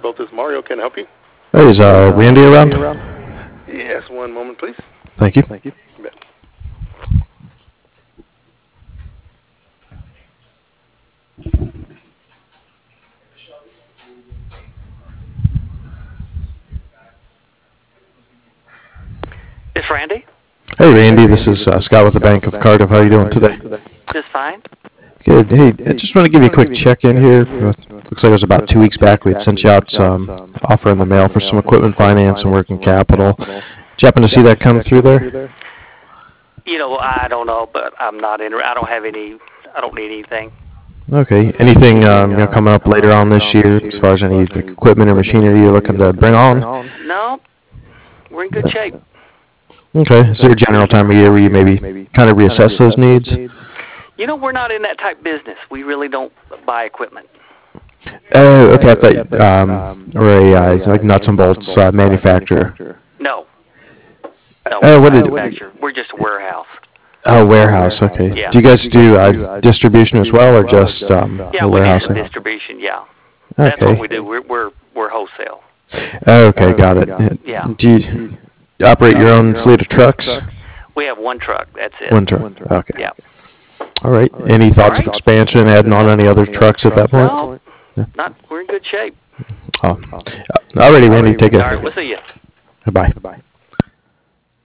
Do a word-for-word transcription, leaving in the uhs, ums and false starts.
both is Mario. Can I help you? Hey, is uh, Randy around? Yes, one moment, please. Thank you. Thank you. You bet. It's Randy. Hey, Randy, this is uh, Scott with the Bank of Cardiff. How are you doing today? Just fine. Good. Hey, I just want to give you a quick check-in here. Uh, looks like it was about two weeks back we had sent you out some offer in the mail for some equipment finance and working capital. Did you happen to see that come through there? You know, I don't know, but I'm not in. I don't have any. I don't need anything. Okay. Anything um, you know, coming up later on this year as far as any equipment or machinery you're looking to bring on? No, we're in good shape. Okay. Is there a general time of year where you maybe kind of reassess those needs? You know, we're not in that type business. We really don't buy equipment. Oh, okay. I thought um, or a uh, like nuts and bolts uh, manufacturer. No. No, Oh, we're what not did- a manufacturer. We're just a warehouse. Oh, warehouse. Okay. Yeah. Do you guys do uh, distribution as well, or just um, Yeah, we do warehousing? some distribution. Yeah, that's Okay. what we do. We're we're we're wholesale. Oh, okay, got it. Yeah. Do you operate your own fleet of trucks? We have one truck. That's it. One truck. Okay. Yeah. All right. Any thoughts of expansion, adding on any other trucks at that point? No, not. We're in good shape. Oh. Alrighty, Randy. Take All right, care. we'll see you. Bye.